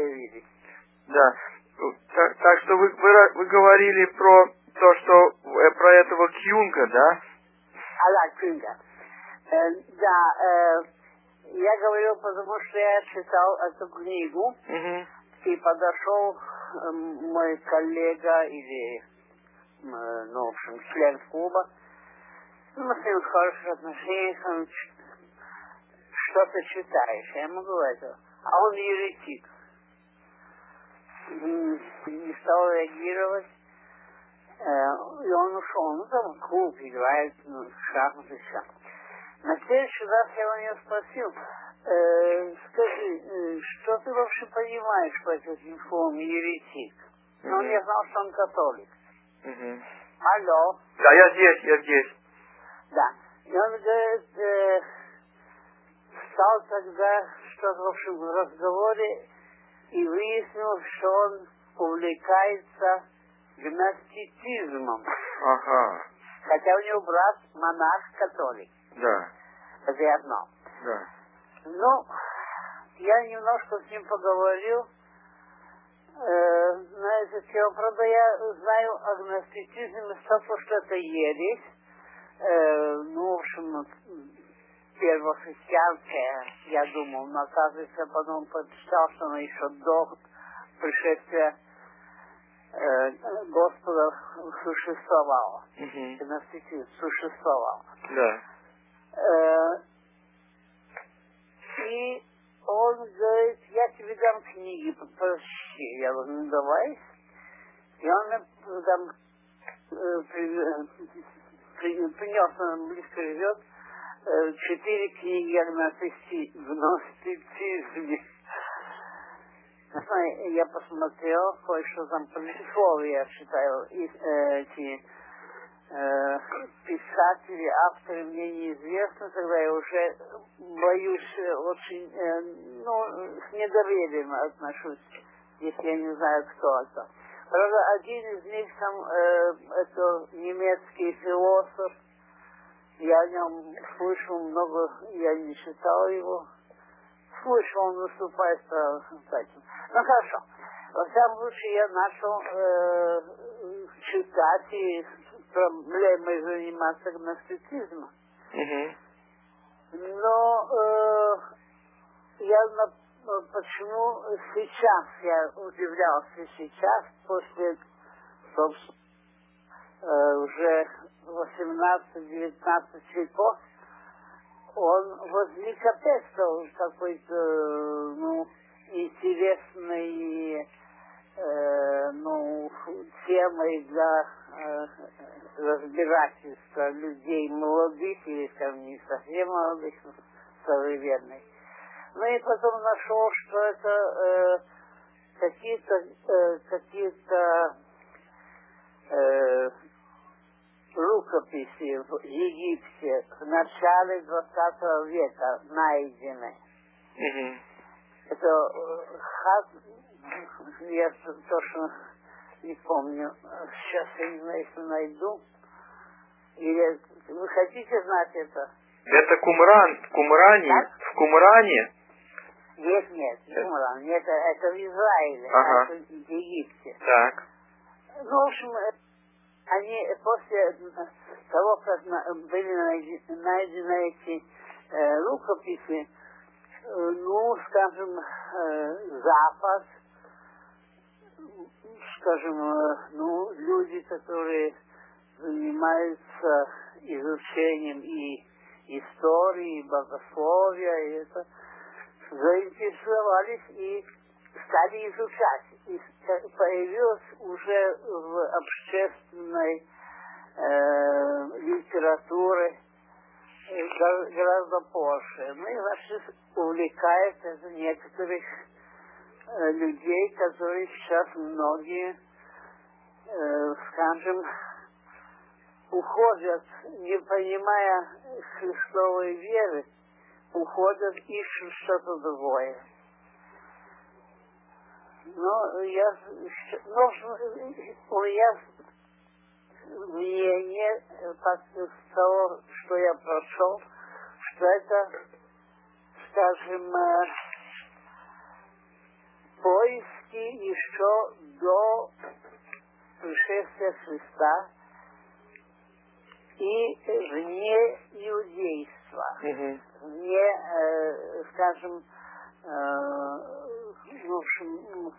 появились. Да. Так что вы говорили про то, что про этого Кьюнга, да? Да, Кьюнга. Да, я говорил, потому что я читал эту книгу, и подошел мой коллега или, ну, в общем, член клуба. Мы с ним в хороших отношениях, он что ты читаешь? Я ему говорю, а он еретик. Не стал реагировать. И он ушел. Ну, там клуб играет, ну, в шахматы, все. На следующий раз я у него спросил, скажи, что ты вообще понимаешь по этим словам еретик? Ну, он не знал, что он католик. Алло. Да, я здесь. Да. И он говорит, стал тогда что-то, в общем, в разговоре, и выяснил, что он увлекается гностицизмом. Ага. Хотя у него брат монах-католик. Да. Это одно. Да. Ну, я немножко с ним поговорил на эту тему. Правда, я знаю о гностицизме столько, что это ересь. Ну, в общем, первохристианская, я думал, но оказывается, потом прочитал, что она еще до пришествия Господа существовала. Гностицизм существовал. Да. И он говорит, я тебе дам книги, попроси. Я говорю, ну давай. И он мне там принес, он близко живет, 4 книги о гностицизме. Я посмотрел, кое-что там полисловие, я считаю, эти писатели, авторы мне неизвестны, тогда я уже боюсь очень, ну, с недоверием отношусь, если я не знаю, кто это. Правда, один из них там, это немецкий философ, я о нем слышал много, я не читал его, слышал, он выступает с этим. Ну хорошо, во всяком случае я начал читать и проблемой заниматься гностицизмом. Но почему сейчас, я удивлялся сейчас, после уже 18-19 веков, он возник опять стал какой-то, ну, интересной, ну, темой для разбирательства людей молодых или, скажем, не совсем молодых, но современных. Ну и потом нашел, что это какие-то рукописи в Египте в начале 20 века найдены. Это я точно не помню. Сейчас я не знаю, если найду. Или вы хотите знать это? Это Кумране? Так? В Кумране? Нет, не Кумран. Это в Израиле, ага. это в Египте. Так. Ну, в общем, они после того, как были найдены эти рукописи, ну, скажем, Запад, скажем, ну, люди, которые занимаются изучением и истории, и богословия, и это, заинтересовались и стали изучать. И появилось уже в общественной литературе гораздо позже. Ну и вообще увлекает это некоторых людей, которые сейчас многие, скажем, уходят, не понимая Христовой веры, уходят, ищут что-то другое. Но у меня мнение с того, что я прошел, что это, скажем, поиск еще до пришествия Христа и вне иудейства, вне, скажем, в общем,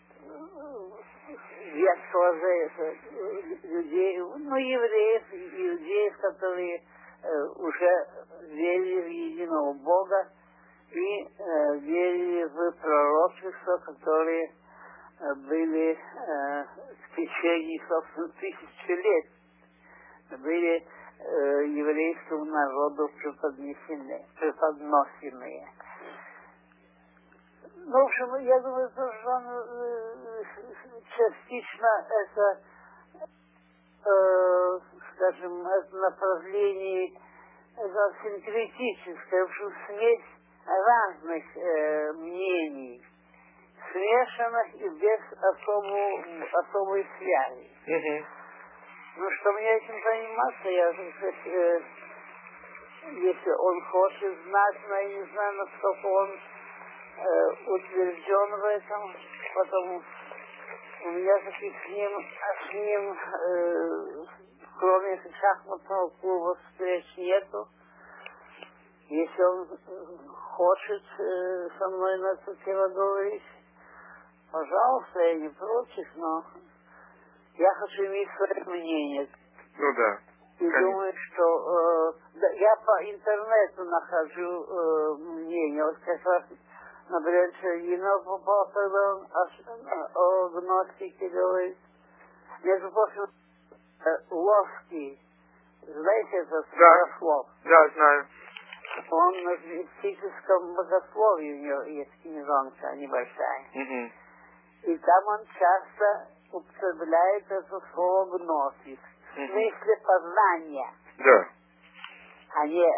ветхого завета людей, ну, евреев, иудеев, которые уже верили в единого Бога и верили в пророчества, которые были в течение, собственно, 1000 лет, были еврейскому народу преподносимые. Ну, в общем, я думаю, что он частично это, скажем, это направление это синкретическое, в общем, смесь разных мнений, смешанных и без особой связи. Ну, что мне этим заниматься, я, если он хочет знать, но я не знаю, насколько он утвержден в этом, потому у меня таких с ним кроме шахматного клуба встреч нету. Если он хочет со мной на эту тему говорить, пожалуйста, я не против, но я хочу иметь свое мнение. Ну да. И думаю, что да, я по интернету нахожу мнение. Вот как раз, например, Шергинов попал, когда он о гностике говорит. Между прочим, Ловский, знаете, это богослов? Да, знаю. Он на мистическом богословии, у него есть книжонка небольшая. И там он часто употребляет это слово гносис. В смысле познания. Да. А не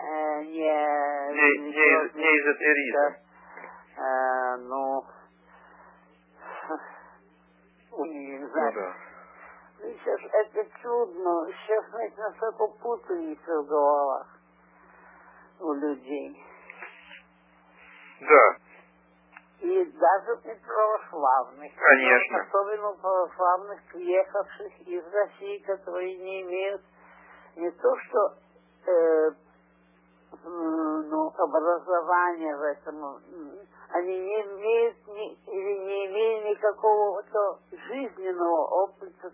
эзотеризм. Ну, не знаю. Ну, да. Сейчас это чудно. Сейчас, знаете, настолько путаница в головах у людей. Да. И даже у православных. Конечно. Особенно у православных, приехавших из России, которые не имеют не то что образования в этом, они не имеют или не имеют никакого жизненного опыта.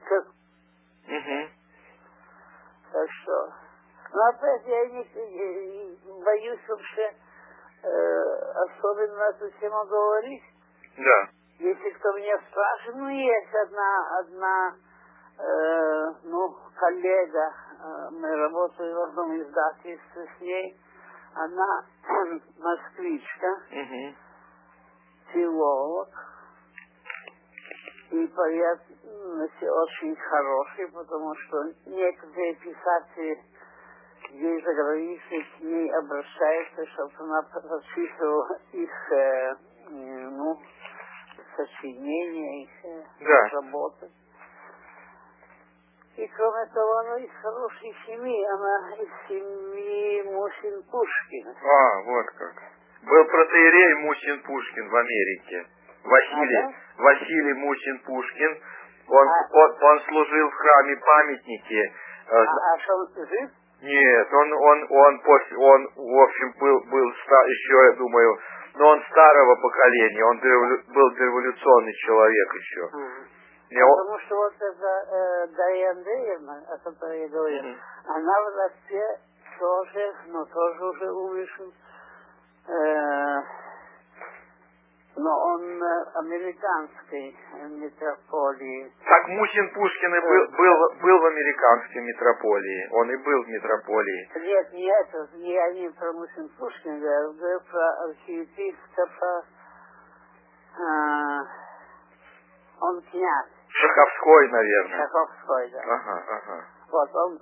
Так что, но опять я не боюсь вообще особенно на эту тему говорить. Да. Если кто меня спрашивает, ну есть одна коллега, мы работаем в одном издательстве с ней, она москвичка, филолог, и поэт очень хороший, потому что некоторые писатели здесь за границей к ней обращаются, чтобы она прочитывала их сочинения, их работы. И кроме того, она из хорошей семьи, она из семьи Мусин-Пушкина. Вот как. Был протоиерей Мусин-Пушкин в Америке. Василий Мусин-Пушкин. Он служил в храме памятники. А что, он жив? Нет, он в общем, был еще, я думаю, но он старого поколения, он был революционный человек еще. Потому что вот эта Дарья Андреевна, о которой я говорил, она в Москве тоже уже умершим, но он американской метрополии. Так Мусин-Пушкин и был в американской метрополии. Он и был в метрополии. Нет, я не про Мусин-Пушкина, я говорю про архиепископа, он князь. Шаховской, наверное. Шаховской, да. Ага. Вот, он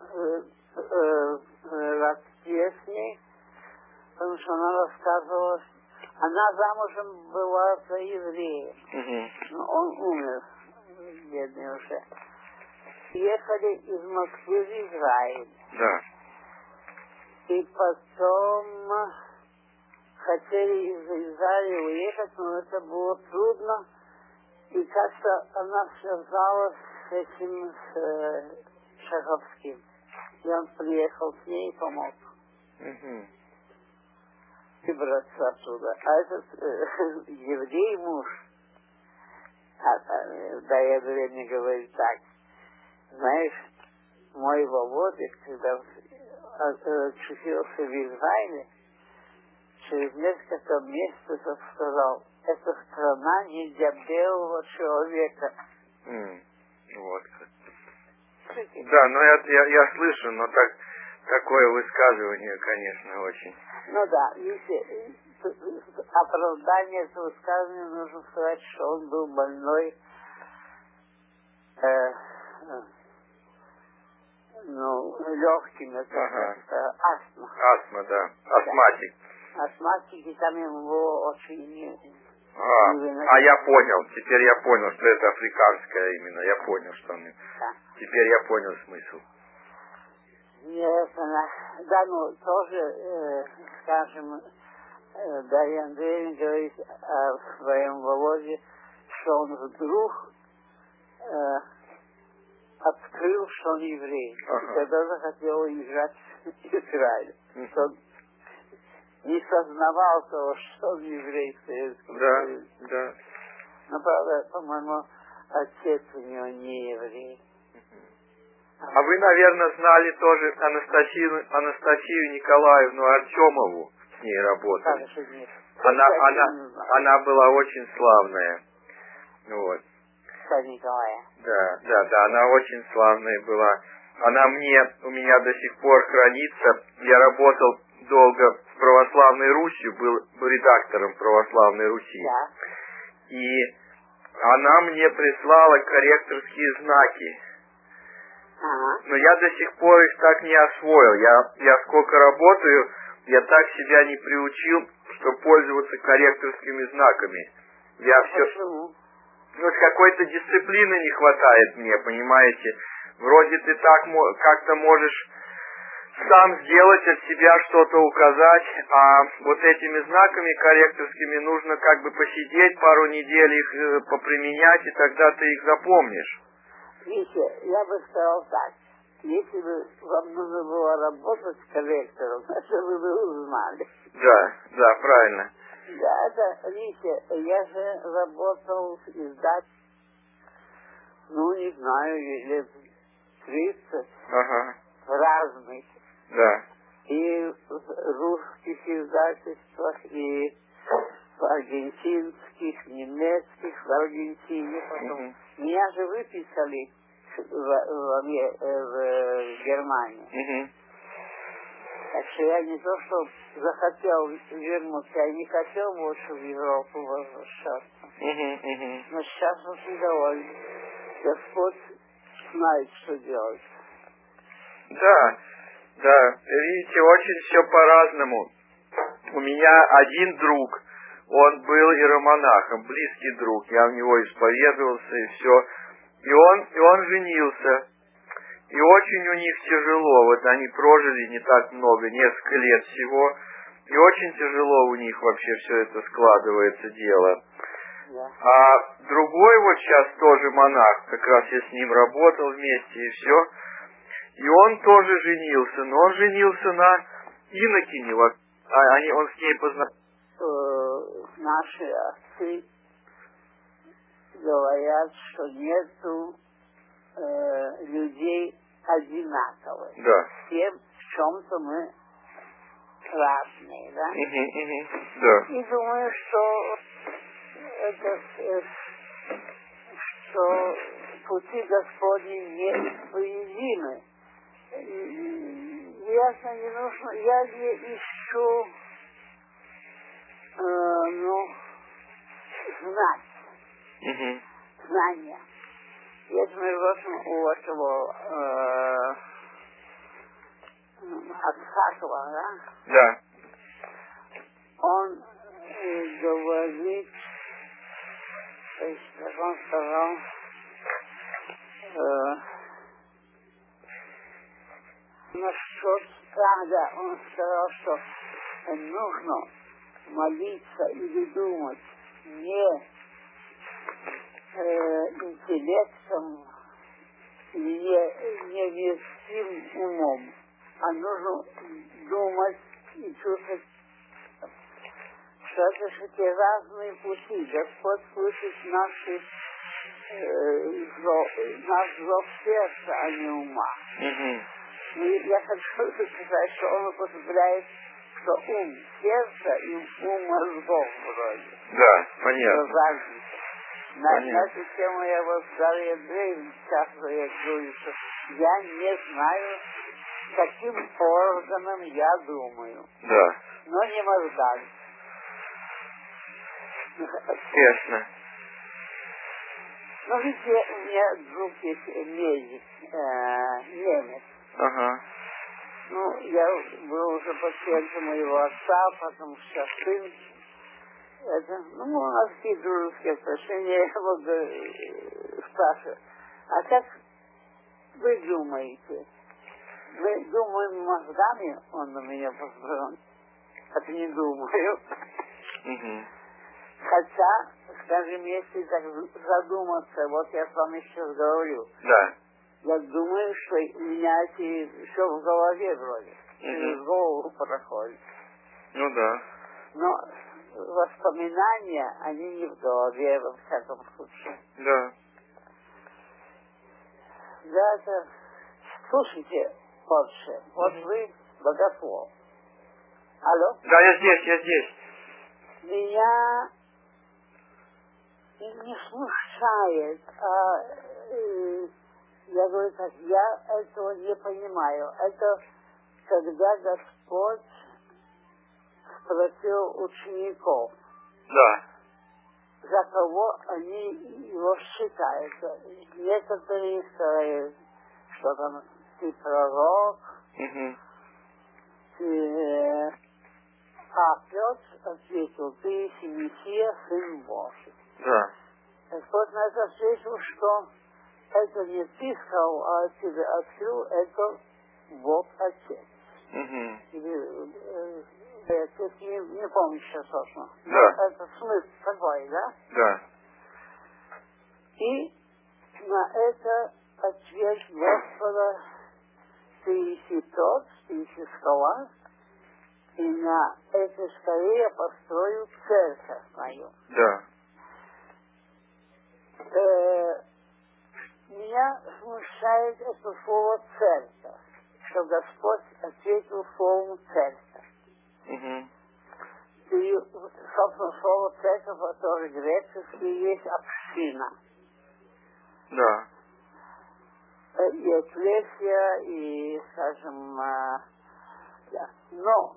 расстес с ней, потому что она рассказывала, она замужем была за евреем. Но он умер, бедный уже. Ехали из Москвы в Израиль. Да. И потом хотели из Израиля уехать, но это было трудно. И как-то она связалась с этим Шаховским. И он приехал с ней и помог выбраться оттуда. А этот еврей муж, до этого время говорит так: знаешь, мой Володя, когда очутился в Израиле, через несколько месяцев сказал: это страна не для белого человека. Вот как. Да, но я слышу, но такое высказывание, конечно, очень. Ну да, видите, оправдание этого высказывания нужно сказать, что он был больной легкими, астма. Астма, да. Астматик. Астматик, и там ему было очень... я понял. Теперь я понял, что это африканское именно. Я понял, что он... Да. Теперь я понял смысл. Нет, да, ну, тоже, скажем, Дарья Андреевна говорит о своем Володе, что он вдруг открыл, что он еврей. И тогда захотел уезжать в Израиль. Он не сознавал того, что он еврей в Советском Союзе. Да. Но, правда, по-моему, отец у него не еврей. А вы, наверное, знали тоже Анастасию Николаевну Артемову, с ней работали. Она была очень славная. Вот. Николая. Да, она очень славная была. Она у меня до сих пор хранится. Я работал долго в Православной Руси, был редактором Православной Руси. Да. И она мне прислала корректорские знаки. Но я до сих пор их так не освоил. Я сколько работаю, я так себя не приучил, что пользоваться корректорскими знаками. Почему? Вот какой-то дисциплины не хватает мне, понимаете? Вроде ты так как-то можешь сам сделать, от себя что-то указать, а вот этими знаками корректорскими нужно как бы посидеть пару недель, их поприменять, и тогда ты их запомнишь. Видите, я бы сказал так: если бы вам нужно было работать с корректором, это вы бы узнали. Да, правильно. Да, видите, я же работал в издательстве, не знаю, лет 30 разных. Да. И в русских издательствах, и в аргентинских, немецких, в Аргентине потом. Меня же выписали в Германию. Так что я не то, что захотел вернуться, я не хотел больше в Европу возвращаться. Но сейчас очень доволен. Господь знает, что делать. Да, видите, очень все по-разному. У меня один друг, он был иеромонахом, близкий друг, я в него исповедовался и все. И он женился. И очень у них тяжело, вот они прожили не так много, несколько лет всего, и очень тяжело у них вообще все это складывается дело. А другой вот сейчас тоже монах, как раз я с ним работал вместе и все, и он тоже женился, но он женился на инокине, он с ней познакомился. Наши отцы говорят, что нету людей одинаковых. Да. Все в чем-то мы разные, да? Да. И думаю, что что пути Господни неисповедимы. Ясно, не нужно, я не ищу знания. Есть, между прочим, у этого Ацхакова, да? Да. Он говорит, как он сказал, насчет страха, он сказал, что нужно молиться или думать не интеллектом, не вестим умом, а нужно думать и чувствовать, что это же те разные пути. Господь слышит наш зов сердца, а не ума. И я хочу сказать, что он употребляет, что ум сердца и ум мозгов вроде. Да, понятно. На эту тему я вот с Дарьей Андреевной часто я говорю, что я не знаю, каким органом я думаю. Да. Но не мозгами. Ясно. Ну, видите, у меня друг есть медик, немец. Ага. Ну, я был уже пациентом моего отца, потом сейчас сын. Ну, у нас такие дружеские отношения, я его спрашиваю. А как вы думаете? Вы думаете мозгами? Он на меня посмотрел. Это не думаю. Хотя, скажем, если так задуматься, вот я с вами сейчас говорю. Да. Я думаю, что у меня эти все в голове вроде. Через голову проходит. Ну да. Но воспоминания, они не в голове, во всяком случае. Да. Да, это... Слушайте, вот вы богослов. Алло? Да, я здесь. Меня не смущает, я говорю так, я этого не понимаю. Это когда Господь спросил учеников, да, за кого они его считают. Некоторые сказали, что там ты пророк, а Петр ответил, ты есть Мессия, Сын Божий. Да. Господь на это ответил, что это не ты сказал, а тебе открыл, это Бог Отец. Или Отец, не помню сейчас точно. Да. Это смысл такой, да? Да. И на это ответ Господа, ты еси тот, ты еси скала, и на этой скале я построю церковь мою. Да. Меня смущает это слово церковь, что Господь ответил словом церковь. И, собственно, слово церковь, которое греческий, есть община. Да. И экклесия, и, скажем, да. Но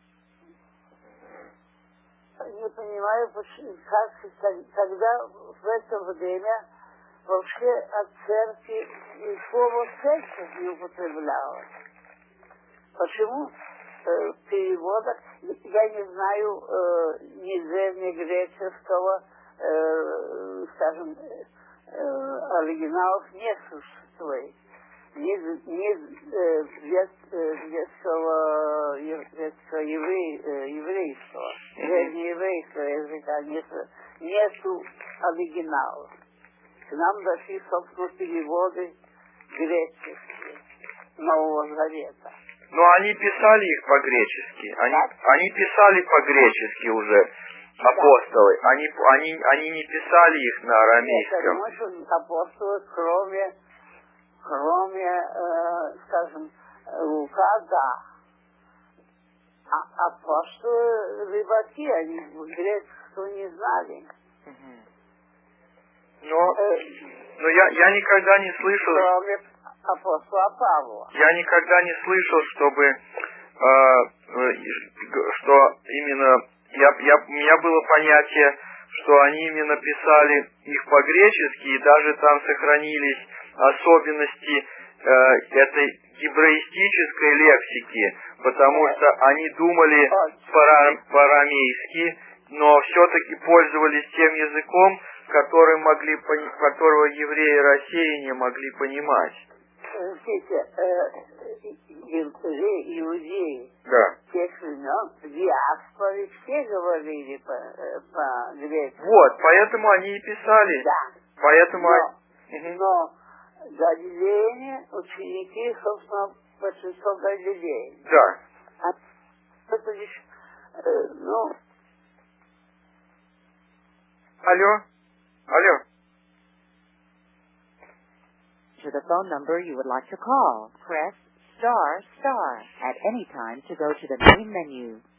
не понимаю, когда в это время вообще от церкви слово церковь не употреблялось. Почему? В переводах, я не знаю ни древнегреческого, скажем, оригиналов не существует. Ни еврейского, древнееврейского языка нету оригиналов. К нам дошли, собственно, переводы греческие Нового Завета. Но они писали их по-гречески. Они писали по-гречески уже, апостолы. Они не писали их на арамейском. Нет, я думаю, что апостолы, кроме, скажем, Лука, да. А апостолы рыбаки, они греческого не знали. Но я никогда не слышал... Кроме апостола Павла. Я никогда не слышал, чтобы... что именно... У меня было понятие, что они именно писали их по-гречески, и даже там сохранились особенности этой гебраистической лексики, потому что они думали по-арамейски, но все-таки пользовались тем языком, которого евреи России не могли понимать. Видите, иудеи, да. тех времен, в диаспоре все говорили по-гречески. Вот, поэтому они и писали. Да. Поэтому... Но Но галилеяне, ученики, собственно, большинство галилеи. Да. А это лишь, ну... Алло? Алло? To the phone number you would like to call, press ** at any time to go to the main menu.